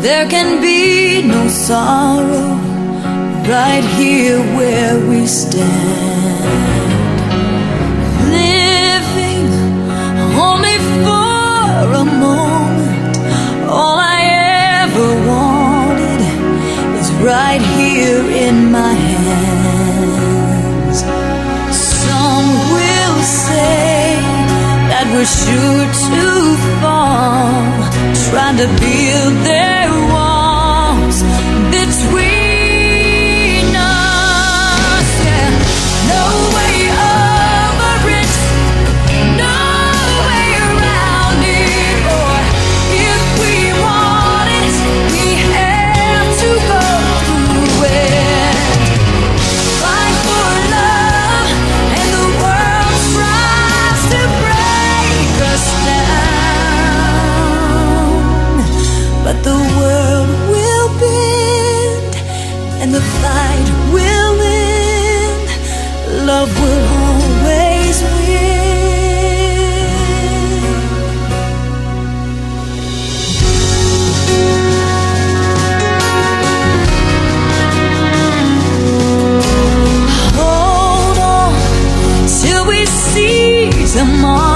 there can be no sorrow right here where we stand. Living only for a moment, all I ever wanted is right here in my hands. Some will say that we're sure to fall, trying to build their walls between us. Yeah. No way over it, no way around it. Or if we want it, we have to go through it. Fight for love, and the world tries to break us down, but the world will bend, and the fight will end. Love will always win. Hold on till we see tomorrow.